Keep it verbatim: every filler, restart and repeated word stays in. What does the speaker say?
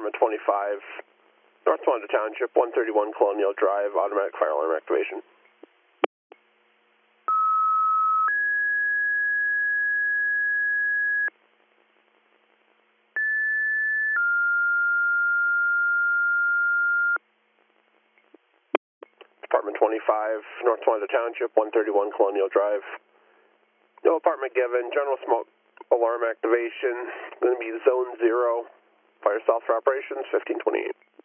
Department twenty-five, North Towanda Township, one thirty-one Colonial Drive, automatic fire alarm activation. Department twenty-five, North Towanda Township, one thirty-one Colonial Drive. No apartment given, general smoke alarm activation, going to be zone zero, fire south for operations, fifteen twenty-eight.